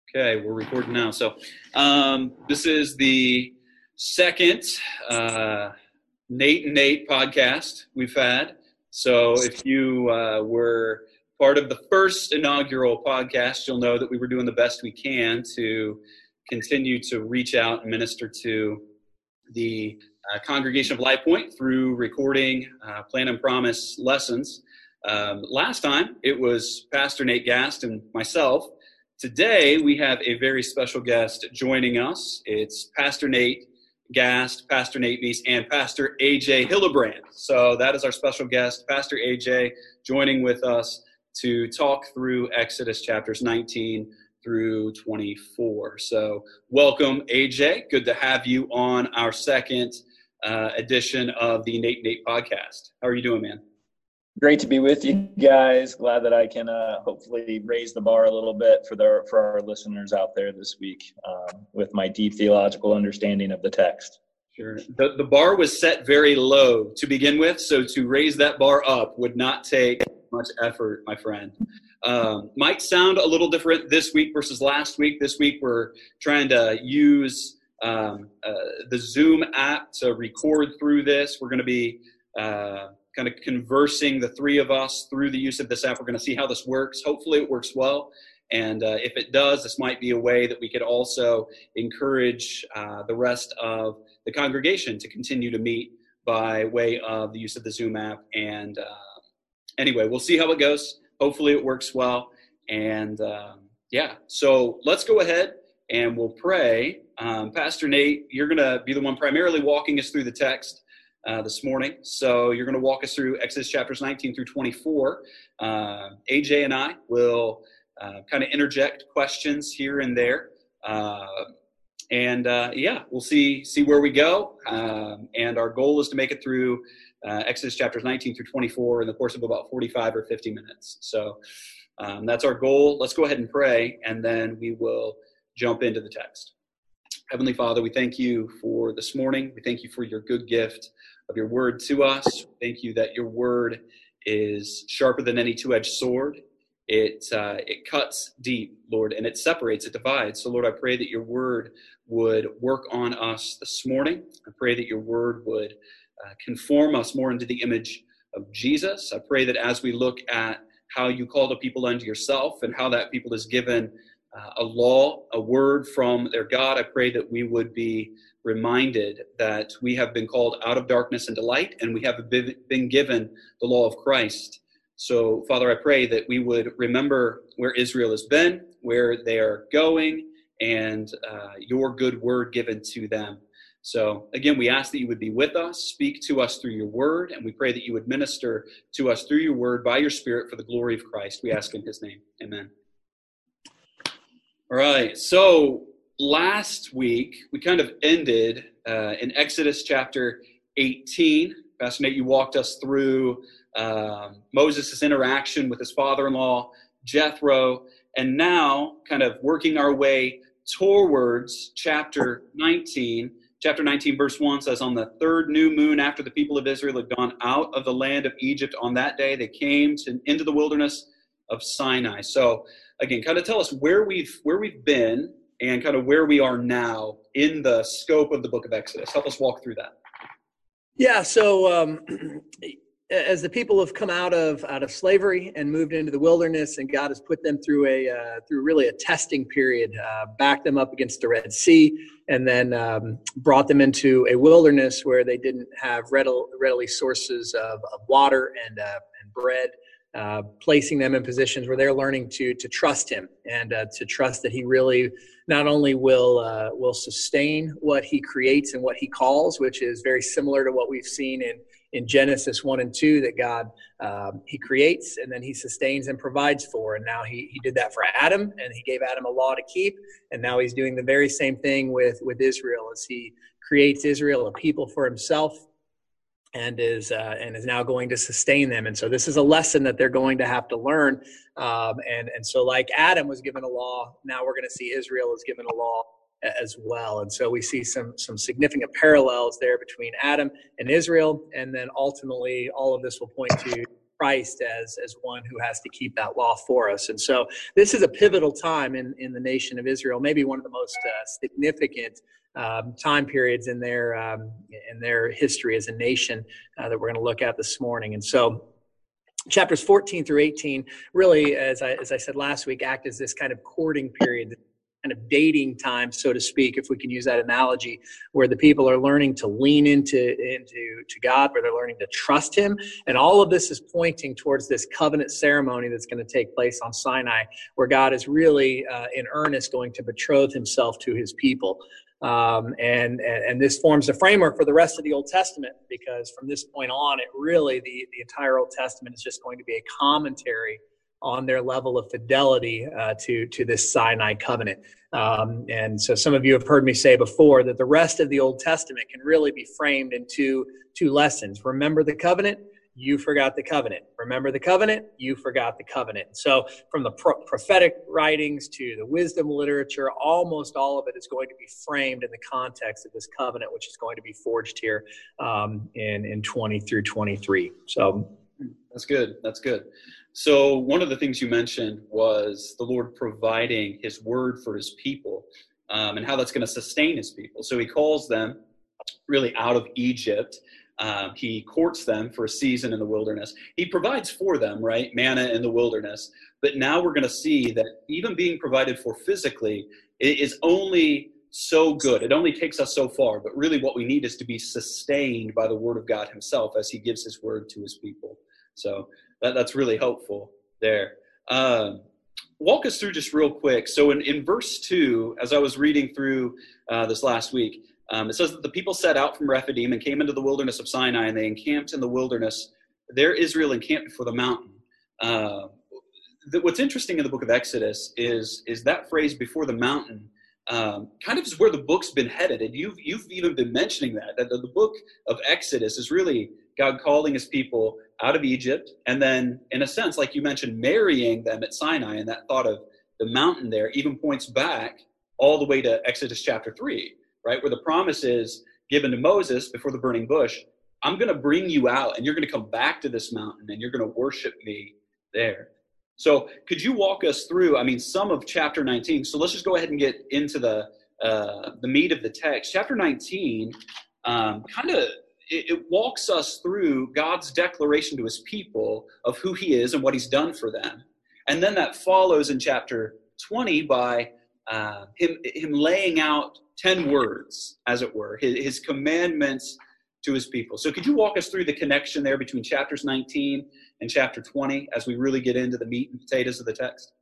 Okay, we're recording now. So this is the second Nate and Nate podcast we've had. So if you were part of the first inaugural podcast, you'll know that we were doing the best we can to continue to reach out and minister to the congregation of Life Point through recording Plan and Promise lessons. Last time it was Pastor Nate Gast and myself. Today, we have a very special guest joining us. It's Pastor Nate Gast, Pastor Nate Meese, and Pastor A.J. Hillebrand. So that is our special guest, Pastor A.J., joining with us to talk through Exodus chapters 19 through 24. So welcome, A.J. Good to have you on our second edition of the Nate and Nate podcast. How are you doing, man? Great to be with you guys. Glad that I can hopefully raise the bar a little bit for our listeners out there this week with my deep theological understanding of the text. Sure. The bar was set very low to begin with, so to raise that bar up would not take much effort, my friend. Might sound a little different this week versus last week. This week we're trying to use the Zoom app to record through this. We're going to be kind of conversing, the three of us, through the use of this app. We're going to see how this works. Hopefully it works well. And if it does, this might be a way that we could also encourage the rest of the congregation to continue to meet by way of the use of the Zoom app. And anyway, we'll see how it goes. Hopefully it works well. And so let's go ahead and we'll pray. Pastor Nate, you're going to be the one primarily walking us through the text this morning. So you're going to walk us through Exodus chapters 19 through 24. AJ and I will kind of interject questions here and there. We'll see where we go. And our goal is to make it through Exodus chapters 19 through 24 in the course of about 45 or 50 minutes. So that's our goal. Let's go ahead and pray, and then we will jump into the text. Heavenly Father, we thank you for this morning. We thank you for your good gift of your word to us. Thank you that your word is sharper than any two-edged sword. It cuts deep, Lord, and it separates, it divides. So, Lord, I pray that your word would work on us this morning. I pray that your word would conform us more into the image of Jesus. I pray that as we look at how you called a people unto yourself and how that people is given a law, a word from their God, I pray that we would be reminded that we have been called out of darkness into light, and we have been given the law of Christ. So, Father, I pray that we would remember where Israel has been, where they are going, and your good word given to them. So, again, we ask that you would be with us, speak to us through your word, and we pray that you would minister to us through your word by your Spirit for the glory of Christ. We ask in his name. Amen. All right, so last week we kind of ended in Exodus chapter 18. Pastor Nate, you walked us through Moses' interaction with his father-in-law, Jethro, and now kind of working our way towards chapter 19. Chapter 19, verse 1 says, "On the third new moon after the people of Israel had gone out of the land of Egypt, on that day they came into the wilderness of Sinai." So again, kind of tell us where we've been and kind of where we are now in the scope of the book of Exodus. Help us walk through that. Yeah, so as the people have come out of slavery and moved into the wilderness, and God has put them through really a testing period, backed them up against the Red Sea, and then brought them into a wilderness where they didn't have readily sources of water and bread. Placing them in positions where they're learning to trust him and to trust that he really not only will sustain what he creates and what he calls, which is very similar to what we've seen in Genesis 1 and 2, that God, he creates and then he sustains and provides for. And now he did that for Adam, and he gave Adam a law to keep. And now he's doing the very same thing with Israel, as he creates Israel, a people for himself, and is now going to sustain them. And so this is a lesson that they're going to have to learn. And so like Adam was given a law, now we're going to see Israel is given a law as well. And so we see some significant parallels there between Adam and Israel. And then ultimately all of this will point to Christ as one who has to keep that law for us. And so this is a pivotal time in the nation of Israel, maybe one of the most significant time periods in their history as a nation that we're going to look at this morning. And so chapters 14 through 18 really, as I said last week, act as this kind of courting period, kind of dating time, so to speak, if we can use that analogy, where the people are learning to lean into God, where they're learning to trust him. And all of this is pointing towards this covenant ceremony that's going to take place on Sinai, where God is really in earnest going to betroth himself to his people. And this forms a framework for the rest of the Old Testament, because from this point on, it really, the entire Old Testament is just going to be a commentary on their level of fidelity to this Sinai covenant. And so some of you have heard me say before that the rest of the Old Testament can really be framed in two lessons. Remember the covenant, you forgot the covenant. Remember the covenant, you forgot the covenant. So from the prophetic writings to the wisdom literature, almost all of it is going to be framed in the context of this covenant, which is going to be forged here in 20 through 23. So that's good. That's good. So one of the things you mentioned was the Lord providing his word for his people, and how that's going to sustain his people. So he calls them really out of Egypt. He courts them for a season in the wilderness. He provides for them, right? Manna in the wilderness. But now we're going to see that even being provided for physically is only so good. It only takes us so far. But really what we need is to be sustained by the word of God himself as he gives his word to his people. So that's really helpful there. Walk us through just real quick. So in verse 2, as I was reading through this last week, it says that the people set out from Rephidim and came into the wilderness of Sinai, and they encamped in the wilderness. There Israel encamped before the mountain. What's interesting in the book of Exodus is that phrase, before the mountain, kind of is where the book's been headed. And you've even been mentioning that the book of Exodus is really God calling his people out of Egypt, and then, in a sense, like you mentioned, marrying them at Sinai, and that thought of the mountain there even points back all the way to Exodus chapter 3, right, where the promise is given to Moses before the burning bush. I'm going to bring you out, and you're going to come back to this mountain, and you're going to worship me there. So could you walk us through, some of chapter 19? So let's just go ahead and get into the meat of the text. Chapter 19 it walks us through God's declaration to his people of who he is and what he's done for them. And then that follows in chapter 20 by him laying out 10 words, as it were, his commandments to his people. So could you walk us through the connection there between chapters 19 and chapter 20 as we really get into the meat and potatoes of the text?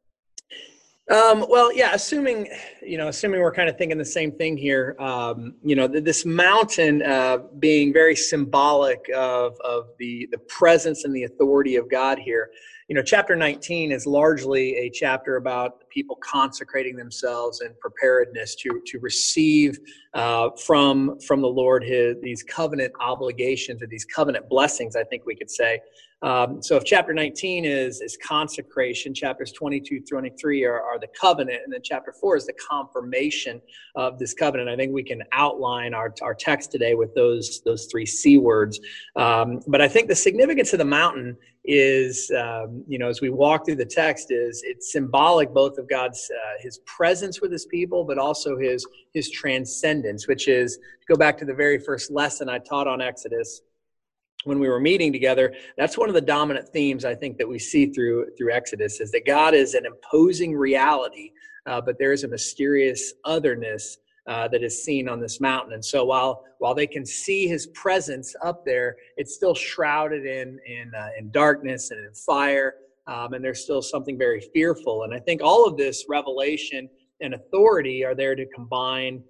Well, yeah, assuming we're kind of thinking the same thing here, this mountain being very symbolic of the presence and the authority of God here. Chapter 19 is largely a chapter about people consecrating themselves and preparedness to receive from the Lord these covenant obligations, or these covenant blessings, I think we could say. So if chapter 19 is consecration, chapters 22 through 23 are the covenant, and then chapter 4 is the confirmation of this covenant. I think we can outline our text today with those three C words. But I think the significance of the mountain is, as we walk through the text, it's symbolic both of God's his presence with his people, but also his transcendence, which is, to go back to the very first lesson I taught on Exodus when we were meeting together, that's one of the dominant themes I think that we see through Exodus, is that God is an imposing reality, but there is a mysterious otherness that is seen on this mountain. And so while they can see his presence up there, it's still shrouded in darkness and in fire, and there's still something very fearful. And I think all of this revelation and authority are there to combine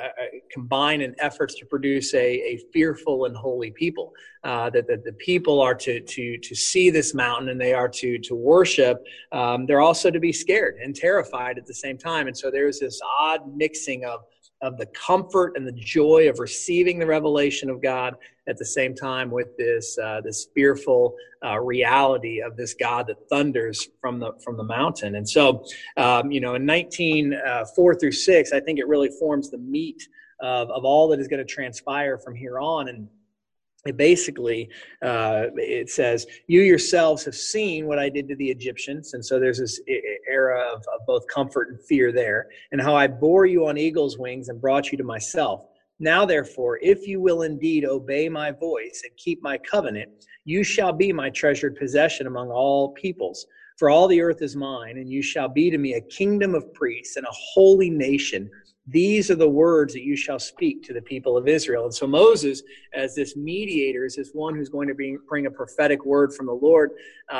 in efforts to produce a fearful and holy people. That the people are to see this mountain, and they are to worship. They're also to be scared and terrified at the same time. And so there's this odd mixing of the comfort and the joy of receiving the revelation of God at the same time with this fearful reality of this God that thunders from the mountain. And so, in 19:4 through 6, I think it really forms the meat of all that is going to transpire from here on. basically, it says, you yourselves have seen what I did to the Egyptians. And so there's this era of both comfort and fear there, and how I bore you on eagle's wings and brought you to myself. Now, therefore, if you will indeed obey my voice and keep my covenant, you shall be my treasured possession among all peoples. For all the earth is mine, and you shall be to me a kingdom of priests and a holy nation. These are the words that you shall speak to the people of Israel. And so Moses, as this mediator, as this one who's going to bring a prophetic word from the Lord,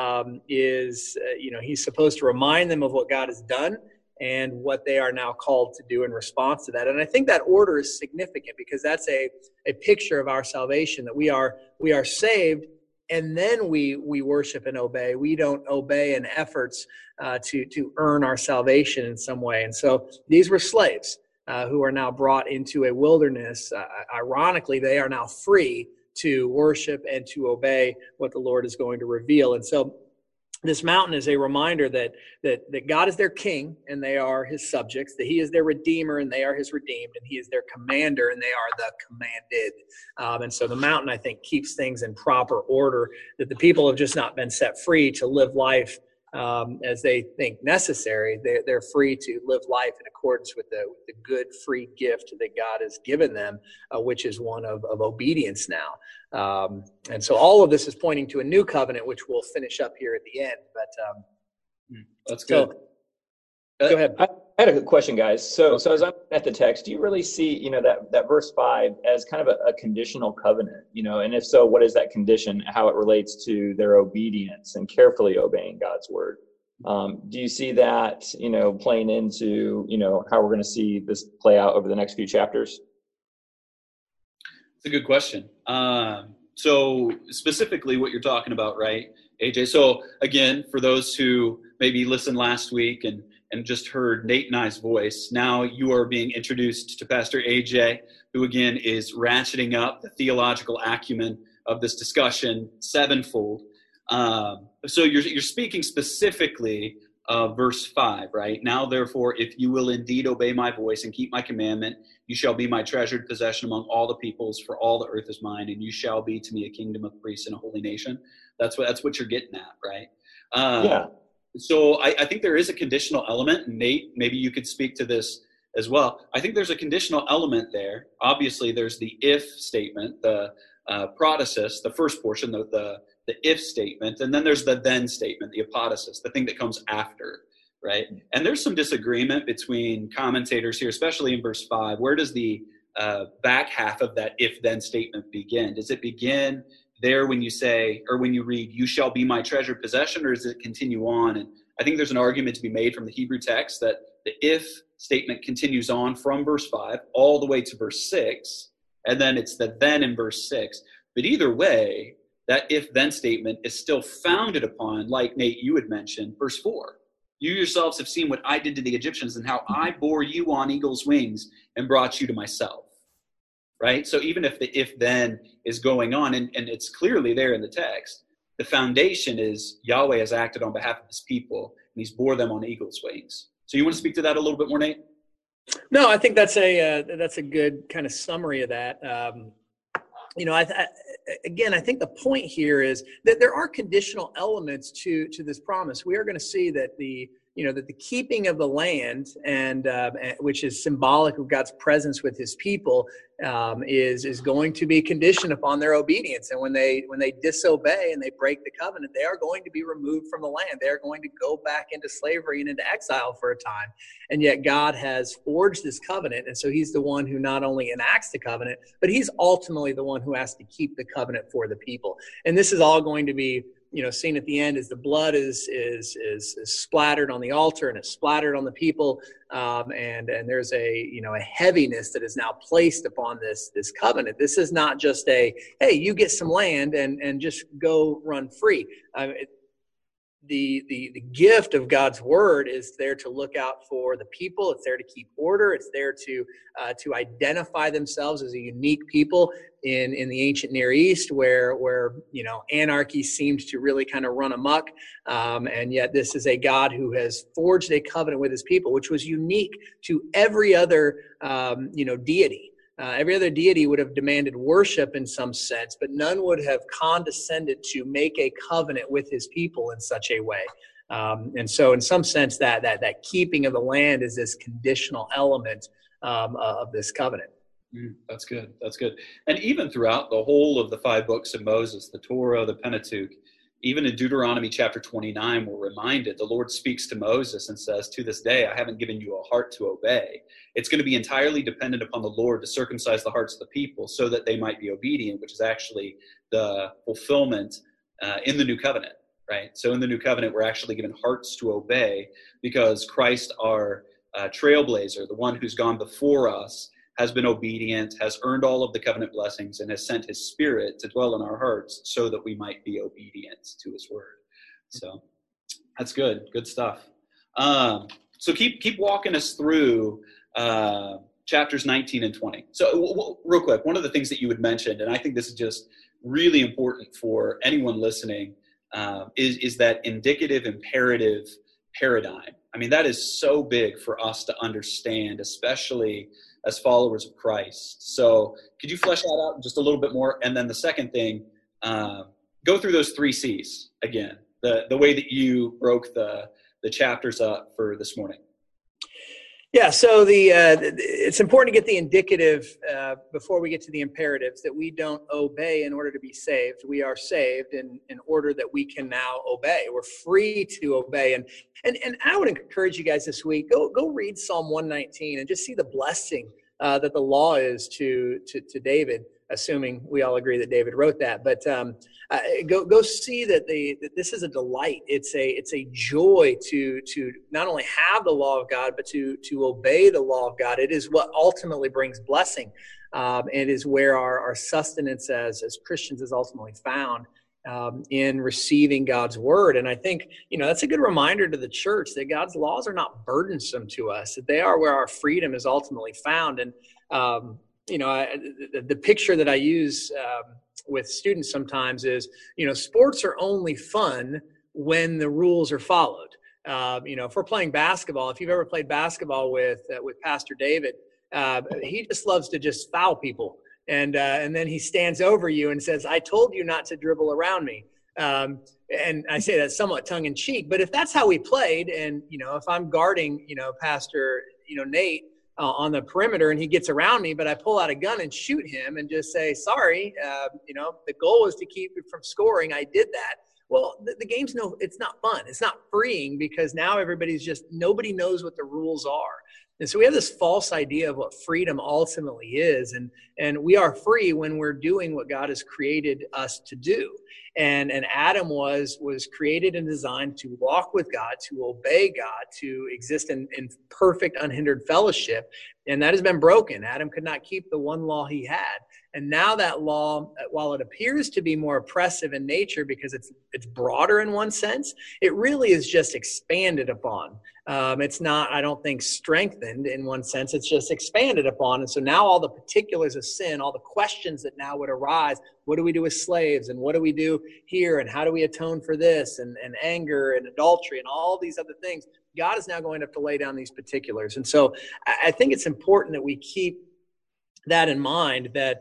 he's supposed to remind them of what God has done and what they are now called to do in response to that. And I think that order is significant, because that's a picture of our salvation, that we are saved, and then we worship and obey. We don't obey in efforts to earn our salvation in some way. And so these were slaves who are now brought into a wilderness. Ironically, they are now free to worship and to obey what the Lord is going to reveal. And so this mountain is a reminder that God is their king and they are his subjects, that he is their redeemer and they are his redeemed, and he is their commander and they are the commanded. And so the mountain, I think, keeps things in proper order, that the people have just not been set free to live life as they think necessary. They're free to live life in accordance with the good free gift that God has given them, which is one of obedience now. And so all of this is pointing to a new covenant, which we'll finish up here at the end. But that's good. Go ahead. I had a question, guys. So as I'm at the text, do you really see, that verse 5 as kind of a conditional covenant, and if so, what is that condition, how it relates to their obedience and carefully obeying God's word? Do you see that, playing into, how we're going to see this play out over the next few chapters? It's a good question. So specifically what you're talking about, right, AJ? So again, for those who maybe listened last week and just heard Nate and I's voice, now you are being introduced to Pastor AJ, who again is ratcheting up the theological acumen of this discussion sevenfold. So you're speaking specifically of verse 5, right? Now, therefore, if you will indeed obey my voice and keep my commandment, you shall be my treasured possession among all the peoples, for all the earth is mine, and you shall be to me a kingdom of priests and a holy nation. That's what you're getting at, right? Yeah. So I think there is a conditional element, and Nate, maybe you could speak to this as well. I think there's a conditional element there. Obviously, there's the if statement, the protasis, the first portion, the if statement, and then there's the then statement, the apodosis, the thing that comes after, right? And there's some disagreement between commentators here, especially in verse 5. Where does the back half of that if-then statement begin? Does it begin there when you say, or when you read, you shall be my treasured possession, or does it continue on? And I think there's an argument to be made from the Hebrew text that the if statement continues on from verse 5 all the way to verse 6, and then it's the then in verse 6. But either way, that if-then statement is still founded upon, like Nate, you had mentioned, verse 4. You yourselves have seen what I did to the Egyptians and how I bore you on eagle's wings and brought you to myself. Right? So even if the if-then is going on, and it's clearly there in the text, the foundation is Yahweh has acted on behalf of his people, and he's bore them on eagle's wings. So you want to speak to that a little bit more, Nate? No, I think that's a good kind of summary of that. I think the point here is that there are conditional elements to this promise. We are going to see that the keeping of the land, and which is symbolic of God's presence with his people, is going to be conditioned upon their obedience. And when they disobey and they break the covenant, they are going to be removed from the land. They are going to go back into slavery and into exile for a time. And yet God has forged this covenant, and so he's the one who not only enacts the covenant, but he's ultimately the one who has to keep the covenant for the people. And this is all going to be seen at the end as the blood is splattered on the altar and it's splattered on the people, and there's a heaviness that is now placed upon this covenant. This is not just hey, you get some land and just go run free. The gift of God's word is there to look out for the people. It's there to keep order. It's there to identify themselves as a unique people in the ancient Near East, where anarchy seemed to really kind of run amok, and yet this is a God who has forged a covenant with his people, which was unique to every other deity. Every other deity would have demanded worship in some sense, but none would have condescended to make a covenant with his people in such a way. And so in some sense, that keeping of the land is this conditional element of this covenant. That's good. That's good. And even throughout the whole of the 5 books of Moses, the Torah, the Pentateuch, even in Deuteronomy chapter 29, we're reminded the Lord speaks to Moses and says, to this day, I haven't given you a heart to obey. It's going to be entirely dependent upon the Lord to circumcise the hearts of the people so that they might be obedient, which is actually the fulfillment in the new covenant, right? So in the new covenant, we're actually given hearts to obey because Christ, our trailblazer, the one who's gone before us, has been obedient, has earned all of the covenant blessings, and has sent his Spirit to dwell in our hearts so that we might be obedient to his word. So that's good. Good stuff. So keep walking us through chapters 19 and 20. So real quick, one of the things that you had mentioned, and I think this is just really important for anyone listening, is that indicative imperative paradigm. I mean, that is so big for us to understand, especially as followers of Christ. So could you flesh that out just a little bit more? And then the second thing, go through those 3 C's again, the way that you broke the chapters up for this morning. Yeah, so it's important to get the indicative before we get to the imperatives, that we don't obey in order to be saved. We are saved in order that we can now obey. We're free to obey. And I would encourage you guys this week, go read Psalm 119 and just see the blessing that the law is to David, assuming we all agree that David wrote that. But go see that this is a delight. It's a joy to not only have the law of God, but to obey the law of God. It is what ultimately brings blessing. It is where our sustenance as Christians is ultimately found in receiving God's word. And I think, that's a good reminder to the church that God's laws are not burdensome to us, that they are where our freedom is ultimately found. And, the picture that I use with students sometimes is, sports are only fun when the rules are followed. If we're playing basketball, if you've ever played basketball with Pastor David, he just loves to just foul people. And then he stands over you and says, I told you not to dribble around me. And I say that somewhat tongue in cheek, but if that's how we played, and, if I'm guarding, Pastor, Nate on the perimeter and he gets around me, but I pull out a gun and shoot him and just say, sorry, the goal was to keep you from scoring. I did that. Well, the game's it's not fun. It's not freeing because now nobody knows what the rules are. And so we have this false idea of what freedom ultimately is. And we are free when we're doing what God has created us to do. And Adam was created and designed to walk with God, to obey God, to exist in perfect, unhindered fellowship. And that has been broken. Adam could not keep the one law he had. And now that law, while it appears to be more oppressive in nature because it's broader in one sense, it really is just expanded upon. It's not, I don't think, strengthened in one sense. It's just expanded upon. And so now all the particulars of sin, all the questions that now would arise, what do we do with slaves? And what do we do here? And how do we atone for this? And anger and adultery and all these other things. God is now going to have to lay down these particulars. And so I think it's important that we keep that in mind, that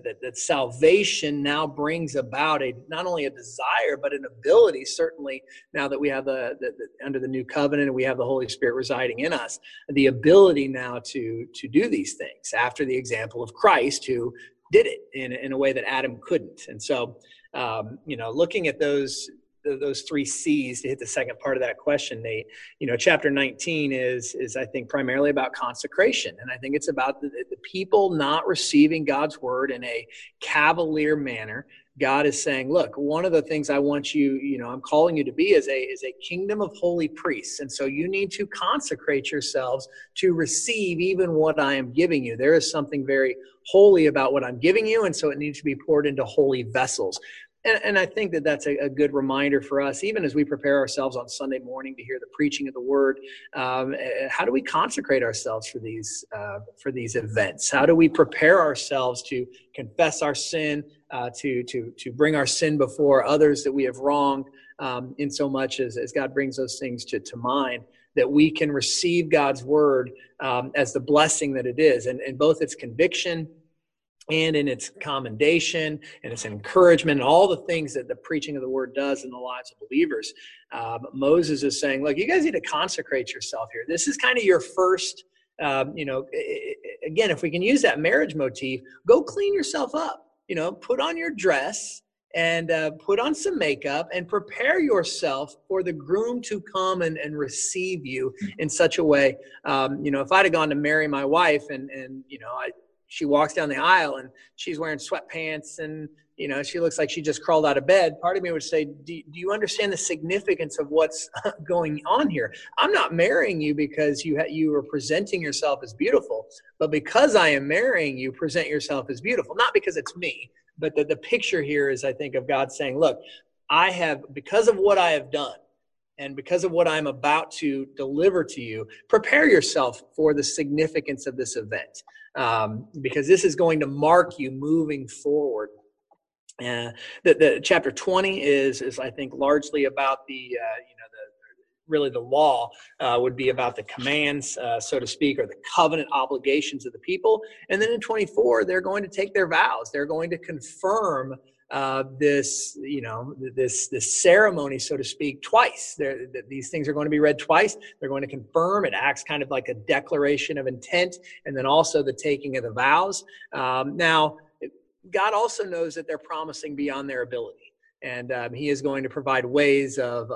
salvation now brings about not only a desire, but an ability, certainly now that we have under the new covenant and we have the Holy Spirit residing in us, the ability now to do these things after the example of Christ, who did it in a way that Adam couldn't. And so, looking at those 3 C's to hit the second part of that question, Nate, chapter 19 is I think primarily about consecration. And I think it's about the people not receiving God's word in a cavalier manner. God is saying, look, one of the things I want you, I'm calling you to be is a kingdom of holy priests. And so you need to consecrate yourselves to receive even what I am giving you. There is something very holy about what I'm giving you. And so it needs to be poured into holy vessels. And I think that's a good reminder for us, even as we prepare ourselves on Sunday morning to hear the preaching of the word. How do we consecrate ourselves for these events? How do we prepare ourselves to confess our sin, to bring our sin before others that we have wronged, in so much as God brings those things to mind, that we can receive God's word as the blessing that it is, and both its conviction and in its commendation and its encouragement and all the things that the preaching of the word does in the lives of believers. Moses is saying, look, you guys need to consecrate yourself here. This is kind of your first, again, if we can use that marriage motif, go clean yourself up, put on your dress and put on some makeup and prepare yourself for the groom to come and receive you in such a way. If I'd have gone to marry my wife and she walks down the aisle and she's wearing sweatpants and, she looks like she just crawled out of bed, part of me would say, do you understand the significance of what's going on here? I'm not marrying you because you are presenting yourself as beautiful, but because I am marrying you, present yourself as beautiful. Not because it's me, but the picture here is, I think, of God saying, look, because of what I have done, and because of what I'm about to deliver to you, prepare yourself for the significance of this event, because this is going to mark you moving forward. The chapter 20 is I think largely about really the law would be about the commands, so to speak, or the covenant obligations of the people. And then in 24, they're going to take their vows. They're going to confirm this ceremony, so to speak, twice. These things are going to be read twice. They're going to confirm. It acts kind of like a declaration of intent, and then also the taking of the vows. Now, God also knows that they're promising beyond their ability, and He is going to provide ways of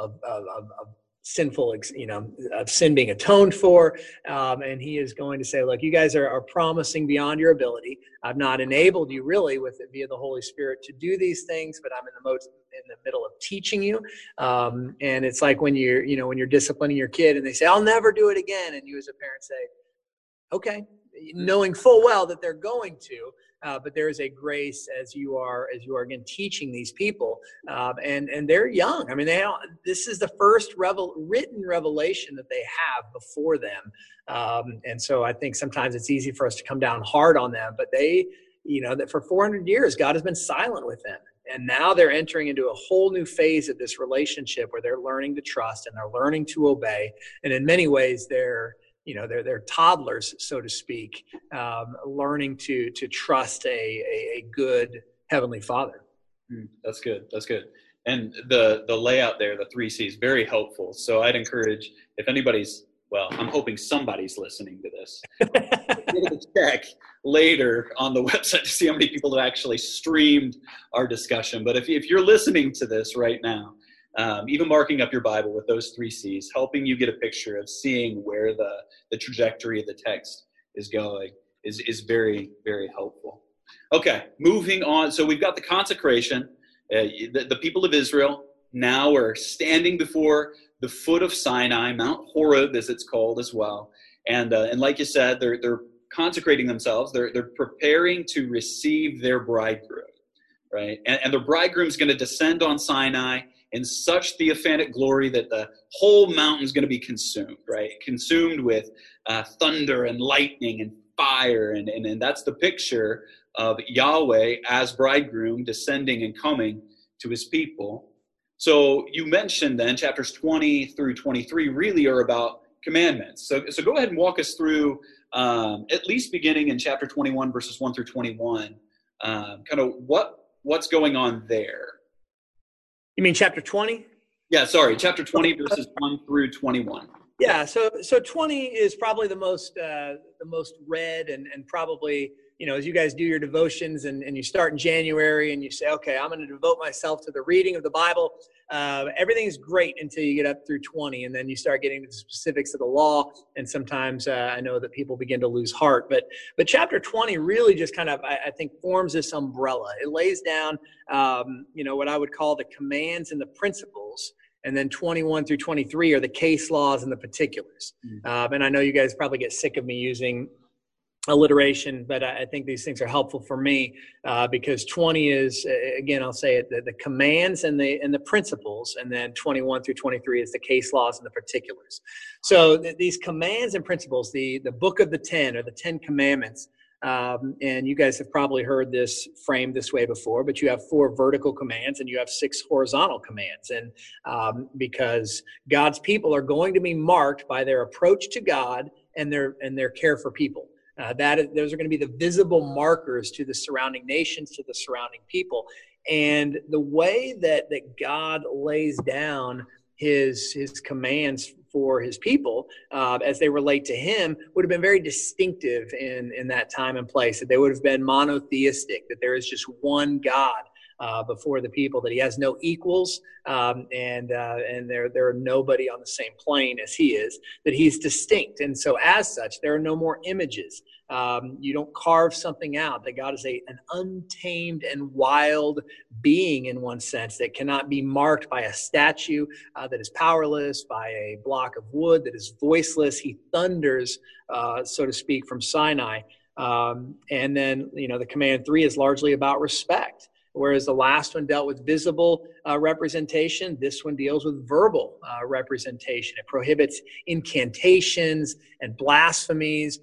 sinful, of sin being atoned for, and He is going to say, look, you guys are promising beyond your ability. I've not enabled you really via the Holy Spirit to do these things, but I'm in the middle of teaching you. And it's like when you're disciplining your kid and they say, I'll never do it again, and you as a parent say, okay, knowing full well that they're going to. But there is a grace as you are again teaching these people, and they're young. I mean, this is the first written revelation that they have before them, and so I think sometimes it's easy for us to come down hard on them. But that for 400 years God has been silent with them, and now they're entering into a whole new phase of this relationship where they're learning to trust and they're learning to obey, and in many ways they're toddlers, so to speak, learning to trust a good Heavenly Father. That's good. And the layout there, the 3 C's, very helpful. So I'd encourage, if anybody's, I'm hoping somebody's listening to this, check later on the website to see how many people have actually streamed our discussion. But if you're listening to this right now, even marking up your Bible with those 3 C's, helping you get a picture of seeing where the trajectory of the text is going is very, very helpful. Okay, moving on. So we've got the consecration. The people of Israel now are standing before the foot of Sinai, Mount Horeb as it's called as well. And like you said, they're consecrating themselves. They're preparing to receive their bridegroom, right? And the bridegroom's going to descend on Sinai in such theophanic glory that the whole mountain's going to be consumed, right? Consumed with thunder and lightning and fire. And that's the picture of Yahweh as bridegroom descending and coming to his people. So you mentioned then chapters 20 through 23 really are about commandments. So go ahead and walk us through, at least beginning in chapter 21, verses 1 through 21, kind of what's going on there. You mean chapter 20? Yeah, sorry, chapter 20, verses 1 through 21. Yeah, so 20 is probably the most read and probably, as you guys do your devotions and you start in January and you say, okay, I'm going to devote myself to the reading of the Bible. Everything's great until you get up through 20, and then you start getting into the specifics of the law. And sometimes I know that people begin to lose heart. But chapter 20 really just kind of, I think, forms this umbrella. It lays down, what I would call the commands and the principles. And then 21 through 23 are the case laws and the particulars. And I know you guys probably get sick of me using alliteration, but I think these things are helpful for me because 20 is, again, I'll say it, the commands and the principles, and then 21 through 23 is the case laws and the particulars. So these commands and principles, the book of the 10 or the 10 commandments, and you guys have probably heard this framed this way before, but you have 4 vertical commands and you have 6 horizontal commands. And because God's people are going to be marked by their approach to God and their care for people. Those are going to be the visible markers to the surrounding nations, to the surrounding people. And the way that God lays down his commands for his people as they relate to him would have been very distinctive in that time and place, that they would have been monotheistic, that there is just one God before the people, that he has no equals, and there are nobody on the same plane as he is, that he's distinct. And so as such, there are no more images. You don't carve something out, that God is an untamed and wild being in one sense that cannot be marked by a statue that is powerless, by a block of wood that is voiceless. He thunders, so to speak, from Sinai. And then, the command 3 is largely about respect. Whereas the last one dealt with visible representation, this one deals with verbal representation. It prohibits incantations and blasphemies.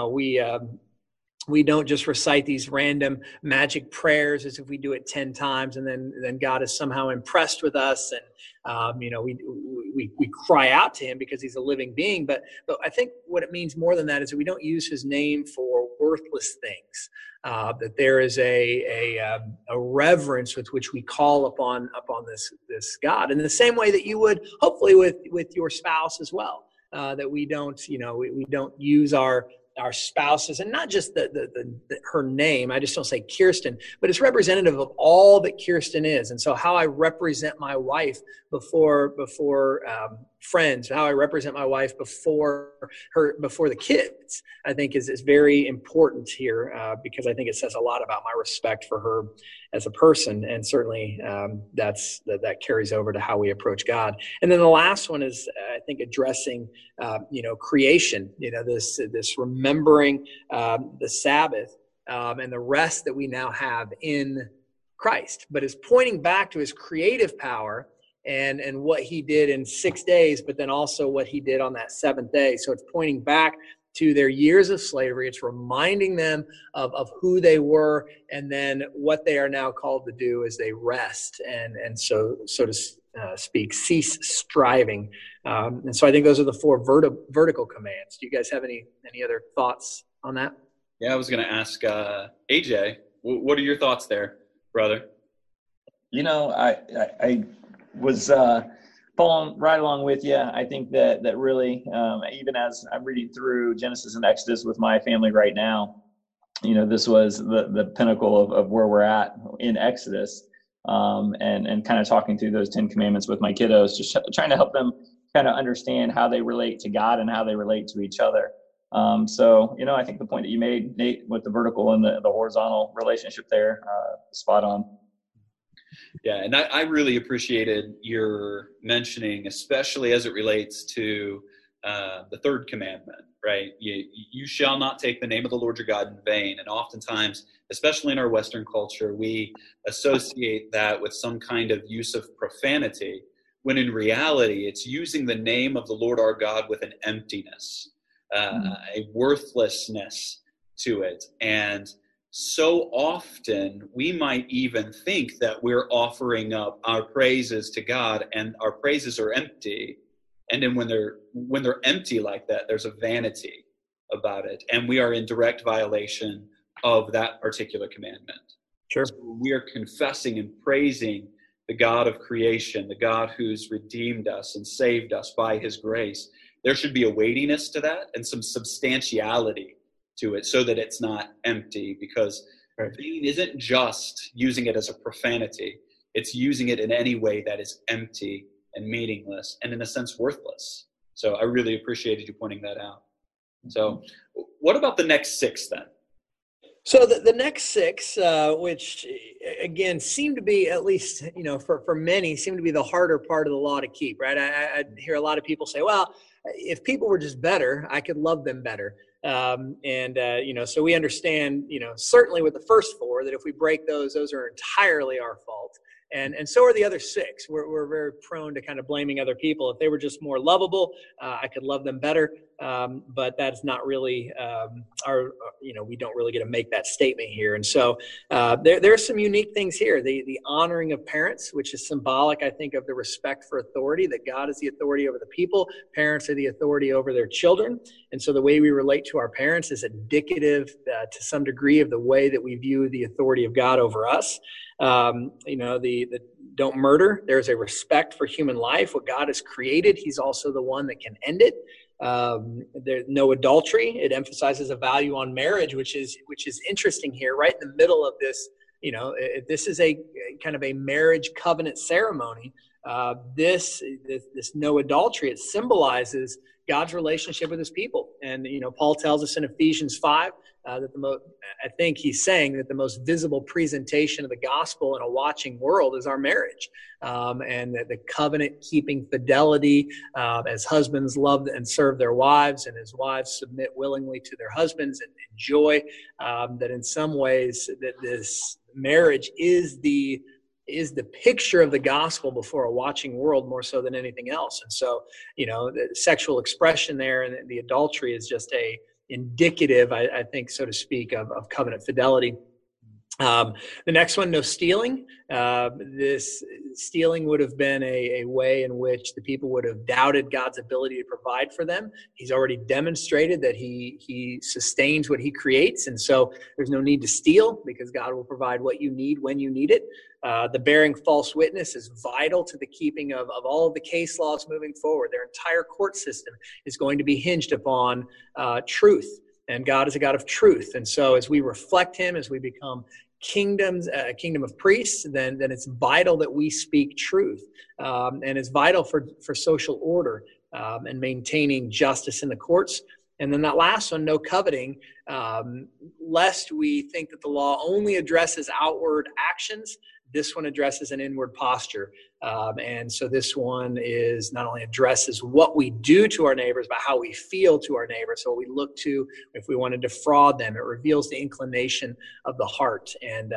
We don't just recite these random magic prayers as if we do it 10 times and then God is somehow impressed with us, and we cry out to him because he's a living being. But I think what it means more than that is that we don't use his name for worthless things. That there is a reverence with which we call upon this God, in the same way that you would hopefully with your spouse as well. That we don't we don't use our spouses, and not just her name. I just don't say Kirsten, but it's representative of all that Kirsten is. And so how I represent my wife before friends, how I represent my wife before the kids, I think is very important here, because I think it says a lot about my respect for her as a person, and certainly that carries over to how we approach God. And then the last one is, I think, addressing creation. This remembering the Sabbath and the rest that we now have in Christ, but is pointing back to his creative power and what he did in 6 days, but then also what he did on that seventh day. So it's pointing back to their years of slavery. It's reminding them of who they were, and then what they are now called to do as they rest and so to speak, cease striving. And so I think those are the 4 vertical commands. Do you guys have any other thoughts on that? Yeah, I was going to ask AJ, what are your thoughts there, brother? I was following right along with you. I think that really, even as I'm reading through Genesis and Exodus with my family right now, this was the pinnacle of where we're at in Exodus, and kind of talking through those 10 commandments with my kiddos, just trying to help them kind of understand how they relate to God and how they relate to each other. So, I think the point that you made, Nate, with the vertical and the horizontal relationship there, spot on. Yeah, and I really appreciated your mentioning, especially as it relates to the third commandment, right? You shall not take the name of the Lord your God in vain. And oftentimes, especially in our Western culture, we associate that with some kind of use of profanity, when in reality, it's using the name of the Lord our God with an emptiness, a worthlessness to it. And so often we might even think that we're offering up our praises to God, and our praises are empty. And then when they're empty like that, there's a vanity about it, and we are in direct violation of that particular commandment. Sure. So we are confessing and praising the God of creation, the God who's redeemed us and saved us by his grace. There should be a weightiness to that and some substantiality to it, so that it's not empty, because vain isn't just using it as a profanity. It's using it in any way that is empty and meaningless and, in a sense, worthless. So I really appreciated you pointing that out. So what about the next 6 then? So the next 6, which again seem to be, at least for many, seem to be the harder part of the law to keep, right? I hear a lot of people say, well, if people were just better, I could love them better. So we understand, certainly with the first 4, that if we break those are entirely our fault. And so are the other 6. We're very prone to kind of blaming other people. If they were just more lovable, I could love them better. but that's not really we don't really get to make that statement here. And so there are some unique things here. The honoring of parents, which is symbolic, I think, of the respect for authority, that God is the authority over the people. Parents are the authority over their children. And so the way we relate to our parents is indicative to some degree of the way that we view the authority of God over us. The don't murder. There's a respect for human life. What God has created, he's also the one that can end it. There's no adultery. It emphasizes a value on marriage, which is interesting here, right in the middle of this. This is a kind of a marriage covenant ceremony. This no adultery, it symbolizes God's relationship with his people. And, Paul tells us in Ephesians 5 that I think he's saying that the most visible presentation of the gospel in a watching world is our marriage. And that the covenant keeping fidelity, as husbands love and serve their wives, and as wives submit willingly to their husbands and enjoy, that in some ways that this marriage is the picture of the gospel before a watching world more so than anything else. And so, the sexual expression there and the adultery is just a indicative, I think, so to speak, of covenant fidelity. The next one, no stealing. This stealing would have been a way in which the people would have doubted God's ability to provide for them. He's already demonstrated that he sustains what he creates. And so there's no need to steal because God will provide what you need when you need it. The bearing false witness is vital to the keeping of all of the case laws moving forward. Their entire court system is going to be hinged upon truth. And God is a God of truth. And so as we reflect him, as we become a kingdom of priests, then it's vital that we speak truth. And it's vital for social order and maintaining justice in the courts. And then that last one, no coveting, lest we think that the law only addresses outward actions. This one addresses an inward posture. And so this one is not only addresses what we do to our neighbors, but how we feel to our neighbors. So we look to if we want to defraud them. It reveals the inclination of the heart. And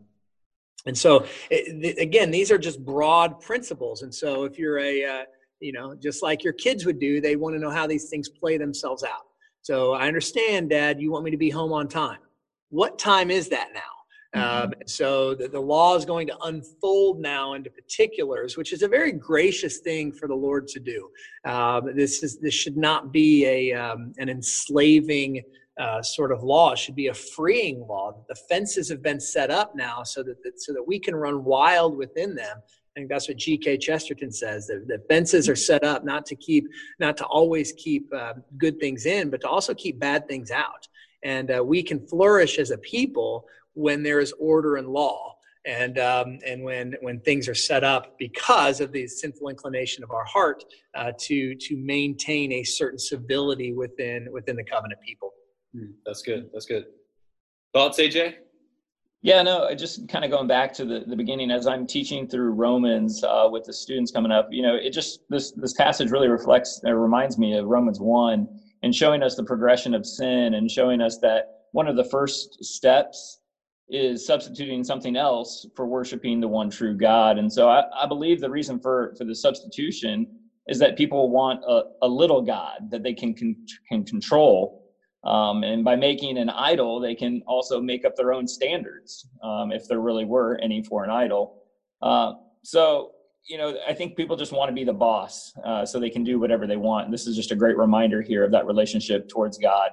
so, again, these are just broad principles. And so if you're just like your kids would do, they want to know how these things play themselves out. So I understand, Dad, you want me to be home on time. What time is that now? So the law is going to unfold now into particulars, which is a very gracious thing for the Lord to do. This should not be an enslaving sort of law. It should be a freeing law. The fences have been set up now so that we can run wild within them. I think that's what G.K. Chesterton says. The fences are set up not to always keep good things in, but to also keep bad things out. And we can flourish as a people when there is order and law, and when things are set up because of the sinful inclination of our heart to maintain a certain civility within the covenant people. That's good. That's good. Thoughts, AJ? Yeah, no, just kind of going back to the beginning, as I'm teaching through Romans with the students coming up, it just, this passage really reminds me of Romans 1 and showing us the progression of sin and showing us that one of the first steps is substituting something else for worshiping the one true God. And so I believe the reason for the substitution is that people want a little God that they can control. And by making an idol, they can also make up their own standards, if there really were any for an idol. So, I think people just want to be the boss, so they can do whatever they want. And this is just a great reminder here of that relationship towards God.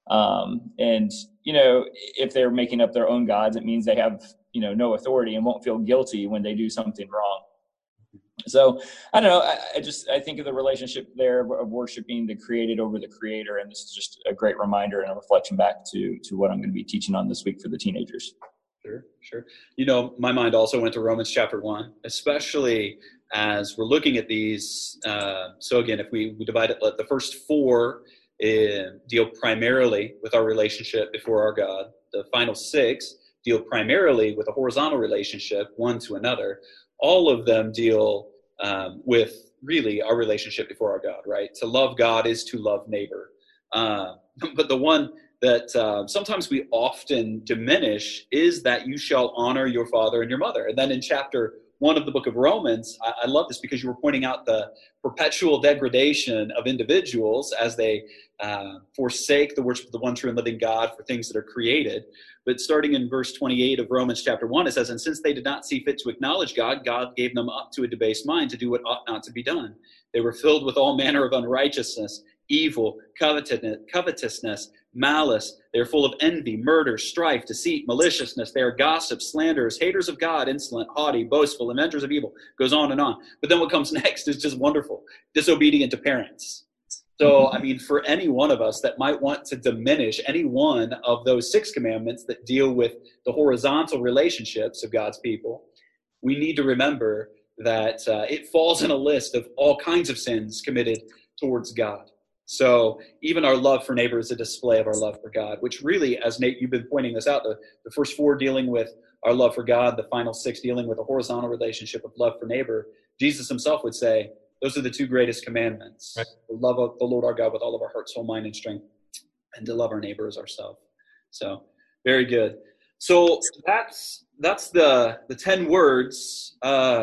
And if they're making up their own gods, it means they have, no authority and won't feel guilty when they do something wrong. So I don't know. I think of the relationship there of worshiping the created over the creator. And this is just a great reminder and a reflection back to what I'm going to be teaching on this week for the teenagers. Sure. My mind also went to Romans chapter 1, especially as we're looking at these. So again, if we divide it, the first four deal primarily with our relationship before our God. The final six deal primarily with a horizontal relationship, one to another. All of them deal with really our relationship before our God, right? To love God is to love neighbor. But the one that sometimes we often diminish is that you shall honor your father and your mother. And then in chapter 1 of the book of Romans, I love this because you were pointing out the perpetual degradation of individuals as they forsake the worship of the one true and living God for things that are created. But starting in verse 28 of Romans chapter 1, it says, "And since they did not see fit to acknowledge God, God gave them up to a debased mind to do what ought not to be done. They were filled with all manner of unrighteousness, evil, covetousness, malice. They are full of envy, murder, strife, deceit, maliciousness. They are gossips, slanderers, haters of God, insolent, haughty, boastful, inventors of evil." Goes on and on. But then what comes next is just wonderful. Disobedient to parents. So, I mean, for any one of us that might want to diminish any one of those 6 commandments that deal with the horizontal relationships of God's people, we need to remember that it falls in a list of all kinds of sins committed towards God. So even our love for neighbor is a display of our love for God, which really, as Nate, you've been pointing this out, the first 4 dealing with our love for God, the final 6 dealing with a horizontal relationship of love for neighbor. Jesus himself would say, those are the 2 greatest commandments. Right. To love the Lord our God with all of our heart, soul, mind, and strength, and to love our neighbor as ourselves. So very good. So that's the 10 words.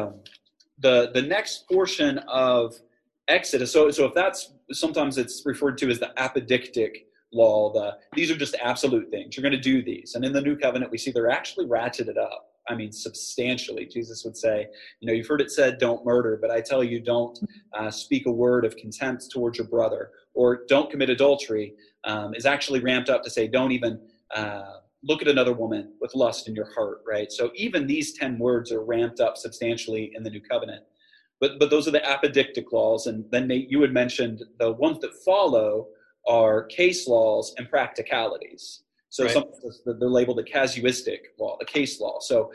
The next portion of Exodus. So if that's, sometimes it's referred to as the apodictic law. These are just absolute things. You're going to do these. And in the New Covenant, we see they're actually ratcheted up. I mean, substantially. Jesus would say, you've heard it said, don't murder, but I tell you, don't speak a word of contempt towards your brother, or don't commit adultery, is actually ramped up to say, don't even look at another woman with lust in your heart, right? So even these 10 words are ramped up substantially in the New Covenant. But those are the apodictic laws. And then Nate, you had mentioned the ones that follow are case laws and practicalities. So right. Sometimes they're labeled the casuistic law, the case law. So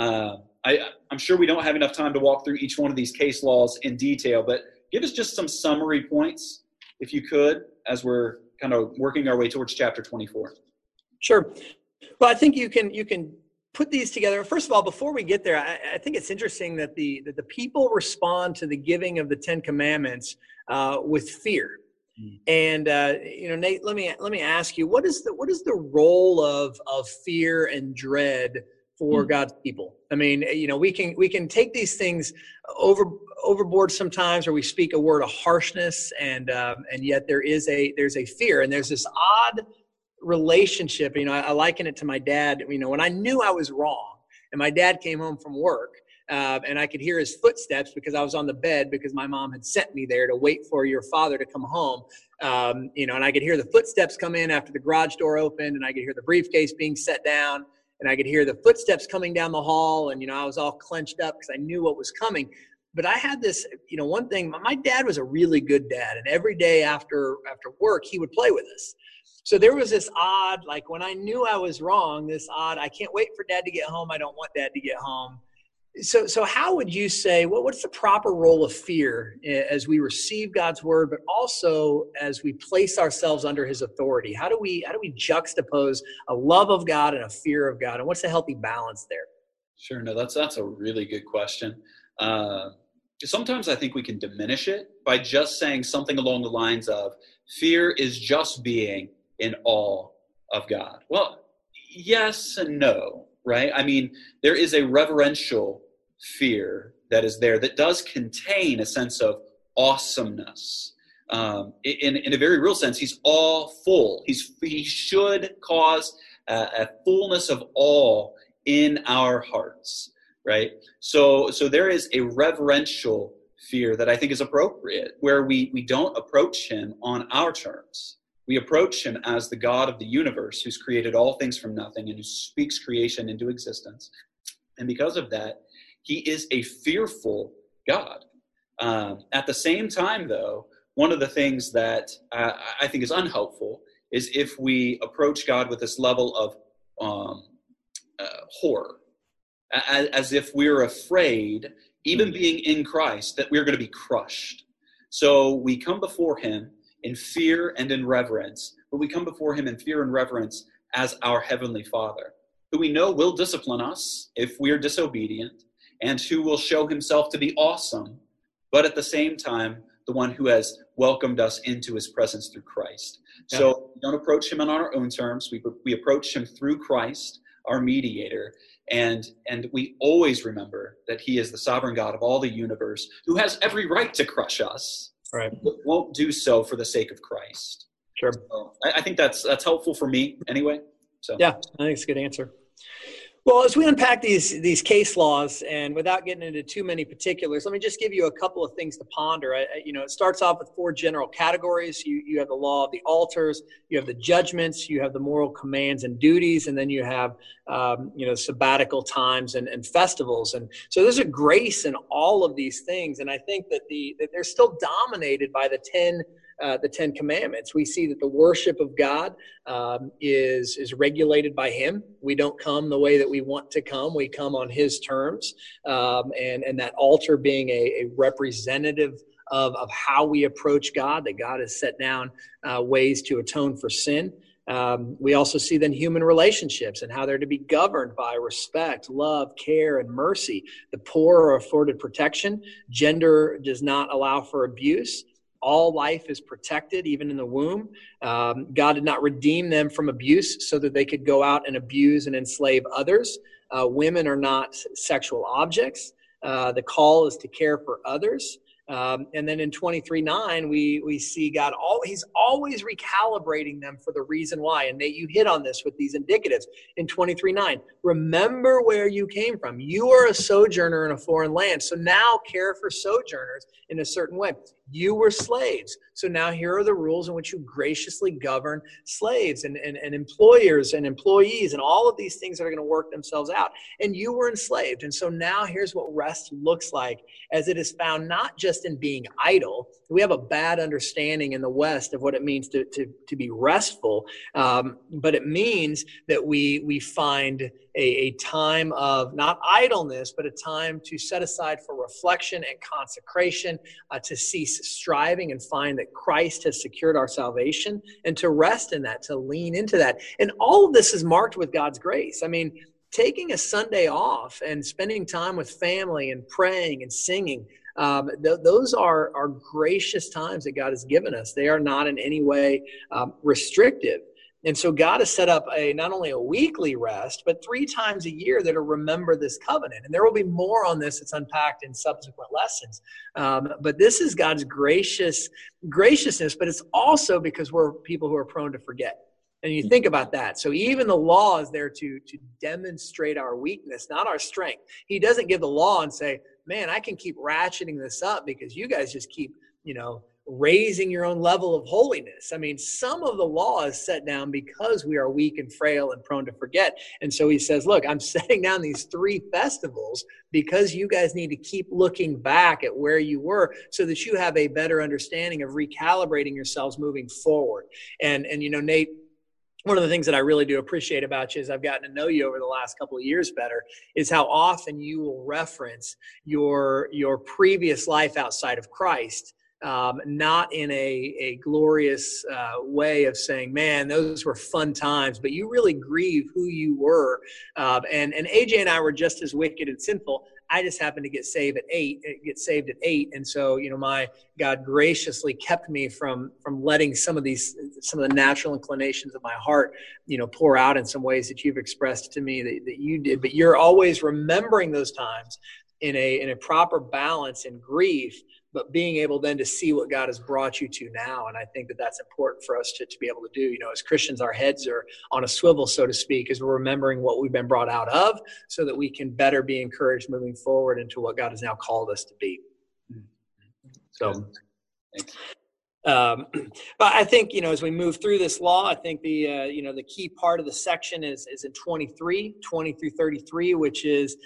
I'm sure we don't have enough time to walk through each one of these case laws in detail, but give us just some summary points, if you could, as we're kind of working our way towards chapter 24. Sure. Well, I think you can put these together. First of all, before we get there, I think it's interesting that the people respond to the giving of the 10 Commandments with fear. And Nate, let me ask you, what is the role of fear and dread for God's people? I mean, we can take these things overboard sometimes, or we speak a word of harshness, and yet there's a fear, and there's this odd relationship. I liken it to my dad. When I knew I was wrong, and my dad came home from work, and I could hear his footsteps because I was on the bed because my mom had sent me there to wait for your father to come home. And I could hear the footsteps come in after the garage door opened, and I could hear the briefcase being set down, and I could hear the footsteps coming down the hall. And, I was all clenched up because I knew what was coming. But I had this, one thing, my dad was a really good dad. And every day after work, he would play with us. So there was this odd, like when I knew I was wrong, I can't wait for dad to get home. I don't want dad to get home. So how would you say, what's the proper role of fear as we receive God's word, but also as we place ourselves under his authority? How do we juxtapose a love of God and a fear of God? And what's the healthy balance there? Sure. No, that's a really good question. Sometimes I think we can diminish it by just saying something along the lines of fear is just being in awe of God. Well, yes and no, right? I mean, there is a reverential fear that is there that does contain a sense of awesomeness. In a very real sense, he's awful. He should cause a fullness of awe in our hearts, right? So there is a reverential fear that I think is appropriate, where we don't approach him on our terms. We approach him as the God of the universe, who's created all things from nothing and who speaks creation into existence. And because of that, he is a fearful God. At the same time, though, one of the things that I think is unhelpful is if we approach God with this level of horror, as if we're afraid, even being in Christ, that we're going to be crushed. So we come before him in fear and in reverence, but we come before him in fear and reverence as our Heavenly Father, who we know will discipline us if we're disobedient, and who will show himself to be awesome, but at the same time, the one who has welcomed us into his presence through Christ. Yeah. So we don't approach him on our own terms. We approach him through Christ, our mediator. And we always remember that he is the sovereign God of all the universe, who has every right to crush us, right, but won't do so for the sake of Christ. Sure. So I think that's helpful for me anyway. So yeah, I think it's a good answer. Well, as we unpack these case laws, and without getting into too many particulars, let me just give you a couple of things to ponder. It starts off with 4 general categories. You have the law of the altars, you have the judgments, you have the moral commands and duties, and then you have sabbatical times and festivals. And so there's a grace in all of these things, and I think that they're still dominated by the 10 commandments. We see that the worship of God is regulated by him. We don't come the way that we want to come. We come on his terms. And that altar being a representative of how we approach God, that God has set down ways to atone for sin. We also see then human relationships and how they're to be governed by respect, love, care, and mercy. The poor are afforded protection. Gender does not allow for abuse. All life is protected, even in the womb. God did not redeem them from abuse so that they could go out and abuse and enslave others. Women are not sexual objects. The call is to care for others. And then in 23:9, we see God, he's always recalibrating them for the reason why. And Nate, you hit on this with these indicatives. In 23:9, remember where you came from. You are a sojourner in a foreign land. So now care for sojourners in a certain way. You were slaves. So now here are the rules in which you graciously govern slaves and employers and employees and all of these things that are going to work themselves out. And you were enslaved. And so now here's what rest looks like, as it is found not just in being idle. We have a bad understanding in the West of what it means to be restful, but it means that we find a time of not idleness, but a time to set aside for reflection and consecration, to cease striving and find that Christ has secured our salvation, and to rest in that, to lean into that. And all of this is marked with God's grace. I mean, taking a Sunday off and spending time with family and praying and singing, those are gracious times that God has given us. They are not in any way restrictive. And so God has set up not only a weekly rest, but 3 times a year that will remember this covenant. And there will be more on this that's unpacked in subsequent lessons. But this is God's graciousness, but it's also because we're people who are prone to forget. And you think about that. So even the law is there to demonstrate our weakness, not our strength. He doesn't give the law and say, man, I can keep ratcheting this up because you guys just keep, raising your own level of holiness. I mean, some of the law is set down because we are weak and frail and prone to forget. And so he says, look, I'm setting down these 3 festivals because you guys need to keep looking back at where you were so that you have a better understanding of recalibrating yourselves moving forward. And Nate, one of the things that I really do appreciate about you as I've gotten to know you over the last couple of years better is how often you will reference your previous life outside of Christ, not in a glorious way of saying, man, those were fun times, but you really grieve who you were. And AJ and I were just as wicked and sinful. I just happened to get saved at 8. And so, my God graciously kept me from letting some of the natural inclinations of my heart, pour out in some ways that you've expressed to me that you did. But you're always remembering those times in a proper balance and grief, but being able then to see what God has brought you to now. And I think that that's important for us to be able to do. As Christians, our heads are on a swivel, so to speak, as we're remembering what we've been brought out of so that we can better be encouraged moving forward into what God has now called us to be. So, but I think, as we move through this law, I think the key part of the section is in 20 through 33, which is,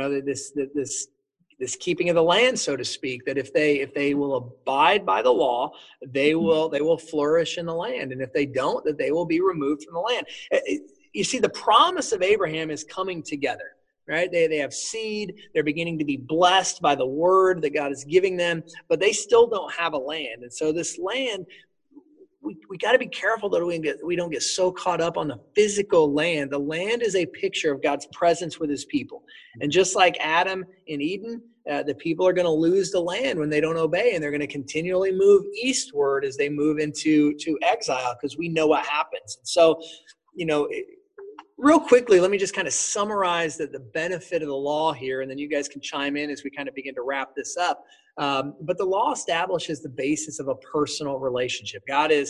this keeping of the land, so to speak, that if they will abide by the law, they will flourish in the land. And if they don't, that they will be removed from the land. You see, the promise of Abraham is coming together, right? They have seed. They're beginning to be blessed by the word that God is giving them, but they still don't have a land. And so this land, we got to be careful that we don't get so caught up on the physical land. The land is a picture of God's presence with his people. And just like Adam in Eden, the people are going to lose the land when they don't obey, and they're going to continually move eastward as they move into exile, because we know what happens. And so, real quickly, let me just kind of summarize the benefit of the law here, and then you guys can chime in as we kind of begin to wrap this up. But the law establishes the basis of a personal relationship. God is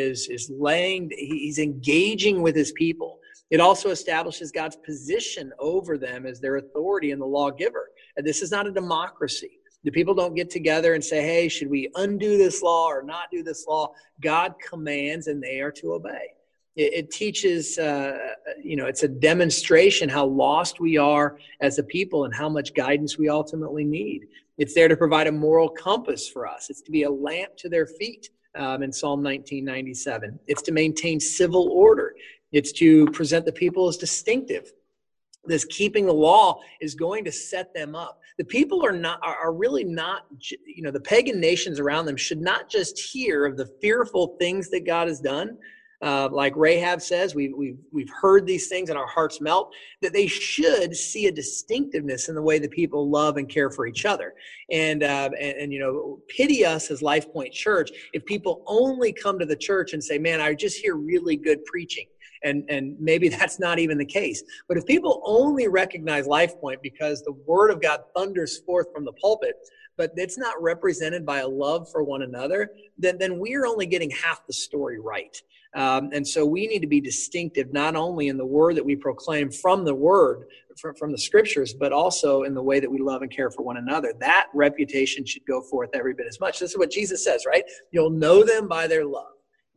laying, he's engaging with his people. It also establishes God's position over them as their authority and the lawgiver. And this is not a democracy. The people don't get together and say, hey, should we undo this law or not do this law? God commands and they are to obey. It teaches, it's a demonstration how lost we are as a people and how much guidance we ultimately need. It's there to provide a moral compass for us. It's to be a lamp to their feet in Psalm 1997. It's to maintain civil order. It's to present the people as distinctive. This keeping the law is going to set them up. The people are really not, the pagan nations around them should not just hear of the fearful things that God has done. Like Rahab says, we've heard these things and our hearts melt, that they should see a distinctiveness in the way that people love and care for each other. And pity us as Life Point Church if people only come to the church and say, man, I just hear really good preaching. And maybe that's not even the case. But if people only recognize Life Point because the word of God thunders forth from the pulpit, but it's not represented by a love for one another, then we're only getting half the story right. And so we need to be distinctive, not only in the word that we proclaim from the word, from the scriptures, but also in the way that we love and care for one another. That reputation should go forth every bit as much. This is what Jesus says, right? You'll know them by their love.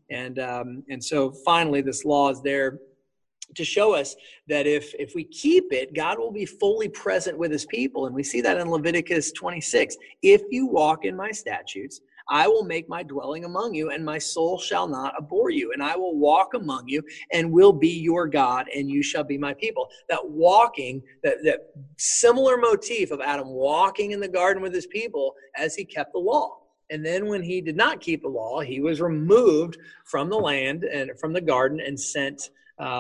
And so finally, this law is there to show us that if we keep it, God will be fully present with his people. And we see that in Leviticus 26. If you walk in my statutes, I will make my dwelling among you, and my soul shall not abhor you. And I will walk among you and will be your God, and you shall be my people. That walking, that similar motif of Adam walking in the garden with his people as he kept the law. And then when he did not keep the law, he was removed from the land and from the garden and sent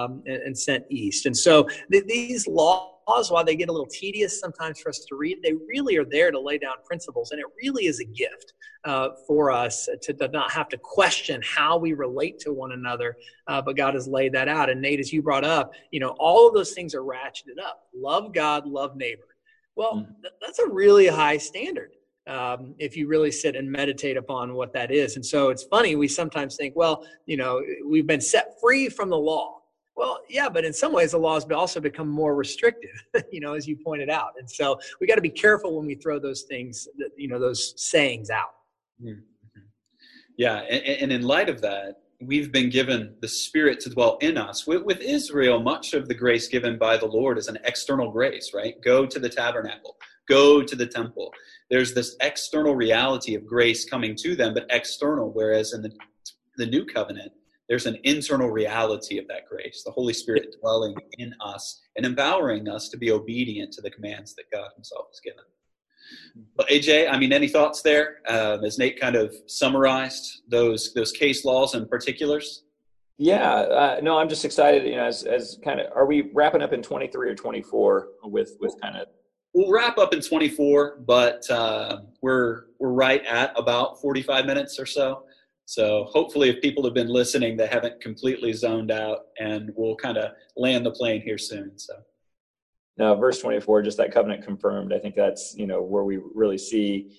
east. And so these laws, while they get a little tedious sometimes for us to read, they really are there to lay down principles. And it really is a gift for us to not have to question how we relate to one another. But God has laid that out. And Nate, as you brought up, all of those things are ratcheted up. Love God, love neighbor. Well, that's a really high standard. If you really sit and meditate upon what that is. And so it's funny, we sometimes think, well, we've been set free from the law. Well, yeah, but in some ways the law has also become more restrictive, as you pointed out. And so we got to be careful when we throw those things, those sayings out. Mm-hmm. Yeah, and in light of that, we've been given the Spirit to dwell in us. With Israel, much of the grace given by the Lord is an external grace, right? Go to the tabernacle, go to the temple. There's this external reality of grace coming to them, but external, whereas in the new covenant, there's an internal reality of that grace, the Holy Spirit dwelling in us and empowering us to be obedient to the commands that God himself has given. Well, AJ, any thoughts there as Nate kind of summarized those case laws and particulars? Yeah, no, I'm just excited, as kind of, are we wrapping up in 23 or 24 with kind of? We'll wrap up in 24, but we're right at about 45 minutes or so. So hopefully if people have been listening, they haven't completely zoned out, and we'll kind of land the plane here soon. So. No, verse 24, just that covenant confirmed. I think that's, where we really see,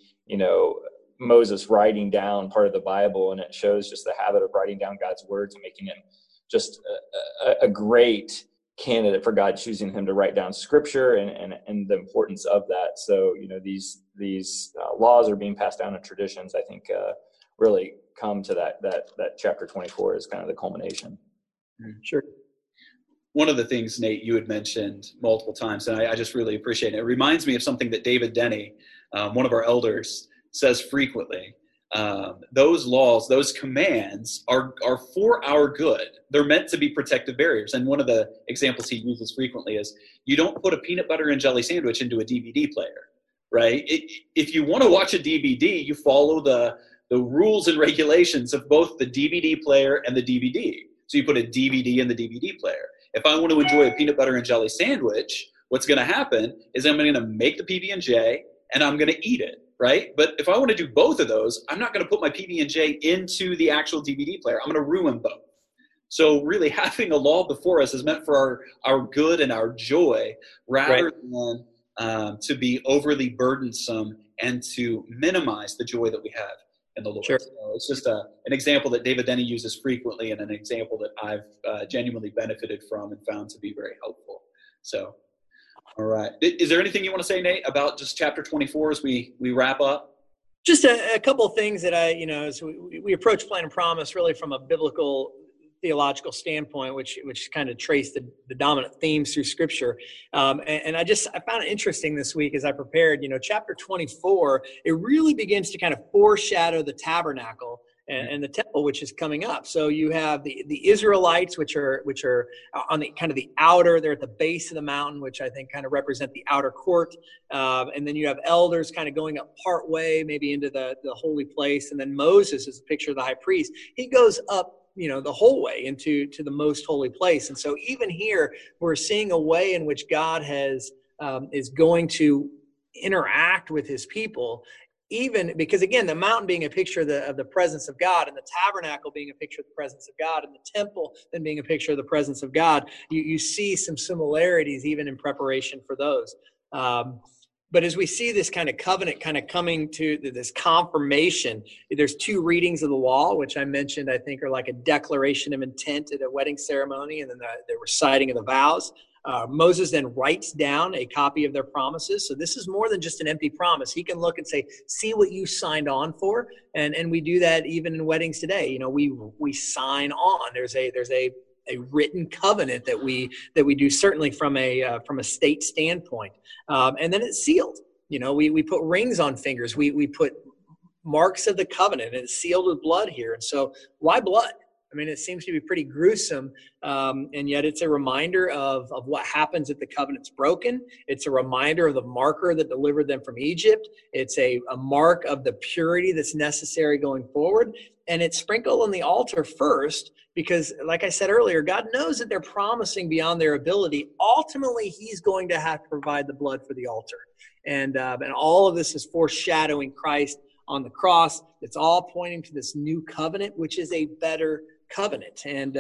Moses writing down part of the Bible, and it shows just the habit of writing down God's words and making him just a great candidate for God choosing him to write down scripture and the importance of that. So, these laws are being passed down in traditions, I think, really come to that chapter 24 is kind of the culmination. Sure. One of the things, Nate, you had mentioned multiple times, and I just really appreciate it. It reminds me of something that David Denny, one of our elders, says frequently. Those laws, those commands are for our good. They're meant to be protective barriers. And one of the examples he uses frequently is you don't put a peanut butter and jelly sandwich into a DVD player, right? If you want to watch a DVD, you follow the rules and regulations of both the DVD player and the DVD. So you put a DVD in the DVD player. If I want to enjoy a peanut butter and jelly sandwich, what's going to happen is I'm going to make the PB&J and I'm going to eat it, right? But if I want to do both of those, I'm not going to put my PB&J into the actual DVD player. I'm going to ruin both. So really having a law before us is meant for our good and our joy, rather than to be overly burdensome and to minimize the joy that we have in the Lord. Sure. So it's just an example that David Denny uses frequently, and an example that I've genuinely benefited from and found to be very helpful. So, all right. Is there anything you want to say, Nate, about just chapter 24 as we wrap up? Just a couple of things that as we approach Plan and Promise really from a biblical theological standpoint, which kind of trace the dominant themes through Scripture. And I found it interesting this week as I prepared, chapter 24, it really begins to kind of foreshadow the tabernacle and the temple, which is coming up. So you have the Israelites, which are on the kind of the outer, they're at the base of the mountain, which I think kind of represent the outer court. And then you have elders kind of going up part way, maybe into the holy place. And then Moses is a picture of the high priest. He goes up the whole way into the most holy place. And so even here, we're seeing a way in which God is going to interact with his people, even because, again, the mountain being a picture of the presence of God, and the tabernacle being a picture of the presence of God, and the temple then being a picture of the presence of God, you see some similarities even in preparation for those. But as we see this kind of covenant kind of coming to this confirmation, there's two readings of the law, which I mentioned, I think, are like a declaration of intent at a wedding ceremony, and then the reciting of the vows. Moses then writes down a copy of their promises. So this is more than just an empty promise. He can look and say, see what you signed on for. And we do that even in weddings today. We sign on. There's a written covenant that we do, certainly from a state standpoint, and then it's sealed. We put rings on fingers. We put marks of the covenant, and it's sealed with blood here. And so, why blood? I mean, it seems to be pretty gruesome, and yet it's a reminder of what happens if the covenant's broken. It's a reminder of the marker that delivered them from Egypt. It's a mark of the purity that's necessary going forward. And it's sprinkled on the altar first because, like I said earlier, God knows that they're promising beyond their ability. Ultimately, he's going to have to provide the blood for the altar. And all of this is foreshadowing Christ on the cross. It's all pointing to this new covenant, which is a better covenant. And,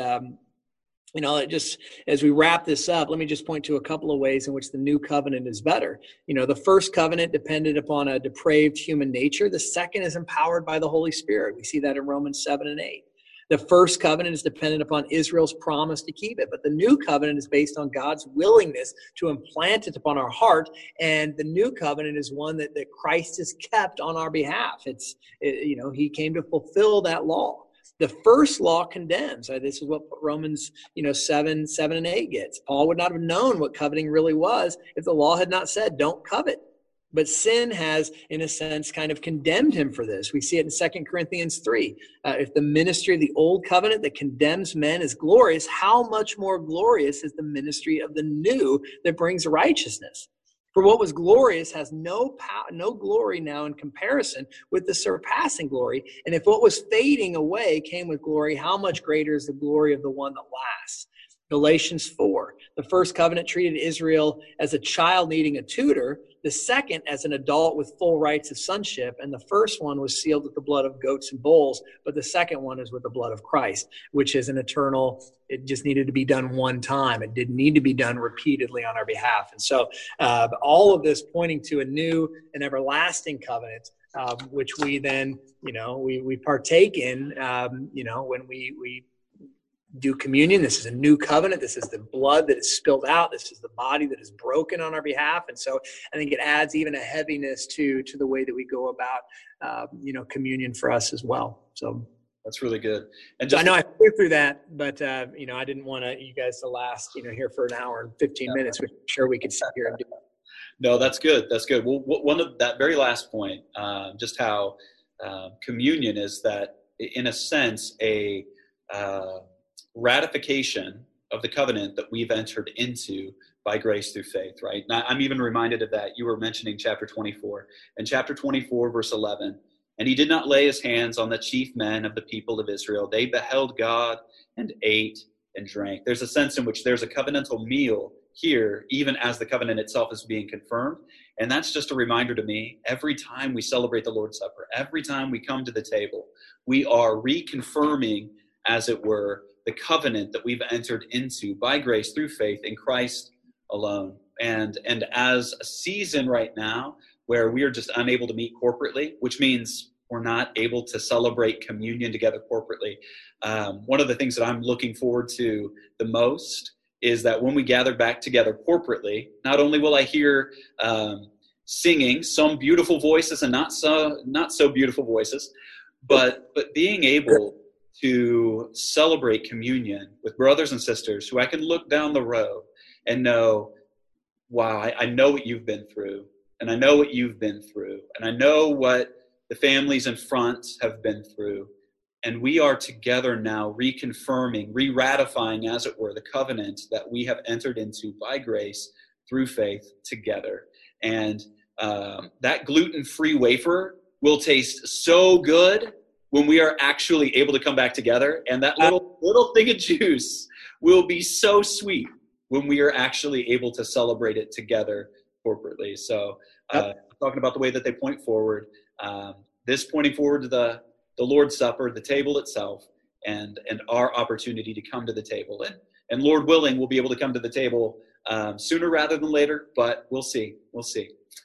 just as we wrap this up, let me just point to a couple of ways in which the new covenant is better. The first covenant depended upon a depraved human nature. The second is empowered by the Holy Spirit. We see that in Romans 7 and 8. The first covenant is dependent upon Israel's promise to keep it, but the new covenant is based on God's willingness to implant it upon our heart, and the new covenant is one that Christ has kept on our behalf. He came to fulfill that law. The first law condemns. This is what Romans 7 and 8 gets. Paul would not have known what coveting really was if the law had not said, don't covet. But sin has, in a sense, kind of condemned him for this. We see it in 2 Corinthians 3. If the ministry of the old covenant that condemns men is glorious, how much more glorious is the ministry of the new that brings righteousness? For what was glorious has no glory now in comparison with the surpassing glory. And if what was fading away came with glory, how much greater is the glory of the one that lasts? Galatians 4. The first covenant treated Israel as a child needing a tutor, the second as an adult with full rights of sonship, and the first one was sealed with the blood of goats and bulls, but the second one is with the blood of Christ, which is an eternal, it just needed to be done one time. It didn't need to be done repeatedly on our behalf. And so all of this pointing to a new and everlasting covenant, which we then, we partake in, when we do communion. This is a new covenant. This is the blood that is spilled out. This is the body that is broken on our behalf. And so I think it adds even a heaviness to the way that we go about, communion for us as well. So that's really good. And so I know I flew through that, but I didn't want you guys to last, here for an hour and 15 minutes, which I'm sure we could sit here and do. No, that's good. That's good. Well, one of that very last point, just how communion is that, in a sense, a ratification of the covenant that we've entered into by grace through faith, right? Now, I'm even reminded of that. You were mentioning chapter 24. In chapter 24, verse 11, and he did not lay his hands on the chief men of the people of Israel. They beheld God and ate and drank. There's a sense in which there's a covenantal meal here, even as the covenant itself is being confirmed. And that's just a reminder to me, every time we celebrate the Lord's Supper, every time we come to the table, we are reconfirming, as it were, the covenant that we've entered into by grace through faith in Christ alone. And as a season right now where we are just unable to meet corporately, which means we're not able to celebrate communion together corporately, one of the things that I'm looking forward to the most is that when we gather back together corporately, not only will I hear singing, some beautiful voices and not so beautiful voices, but being able to celebrate communion with brothers and sisters who I can look down the road and know, wow, I know what you've been through, and I know what you've been through, and I know what the families in front have been through. And we are together now reconfirming, re-ratifying, as it were, the covenant that we have entered into by grace through faith together. And that gluten-free wafer will taste so good when we are actually able to come back together. And that little thing of juice will be so sweet when we are actually able to celebrate it together corporately. So talking about the way that they point forward, this pointing forward to the Lord's Supper, the table itself, and our opportunity to come to the table. And Lord willing, we'll be able to come to the table sooner rather than later, but we'll see. We'll see.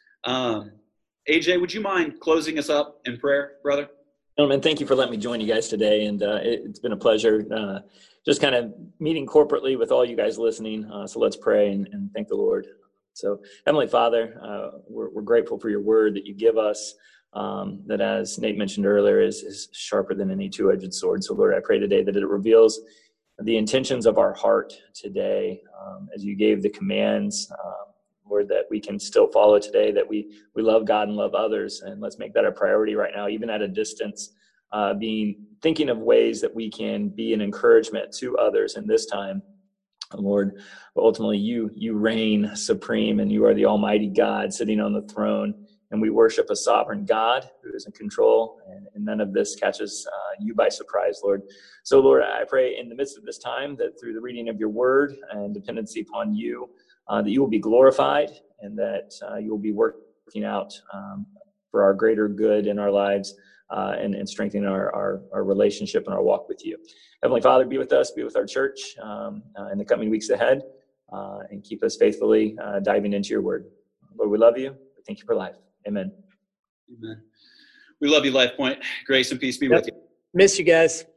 AJ, would you mind closing us up in prayer, brother? Gentlemen, thank you for letting me join you guys today. And it's been a pleasure just kind of meeting corporately with all you guys listening. So let's pray and thank the Lord. So Heavenly Father, we're grateful for your word that you give us, that, as Nate mentioned earlier, is sharper than any two-edged sword. So Lord, I pray today that it reveals the intentions of our heart today, as you gave the commands, Lord, that we can still follow today, that we love God and love others. And let's make that a priority right now, even at a distance, thinking of ways that we can be an encouragement to others in this time. Lord, ultimately you reign supreme, and you are the Almighty God sitting on the throne, and we worship a sovereign God who is in control, and none of this catches you by surprise, Lord. So Lord, I pray in the midst of this time that through the reading of your word and dependency upon you, that you will be glorified, and that you will be working out for our greater good in our lives, and strengthening our relationship and our walk with you. Heavenly Father, be with us, be with our church in the coming weeks ahead, and keep us faithfully diving into your word. Lord, we love you. Thank you for life. Amen. Amen. We love you, LifePoint. Grace and peace be with you. Miss you guys.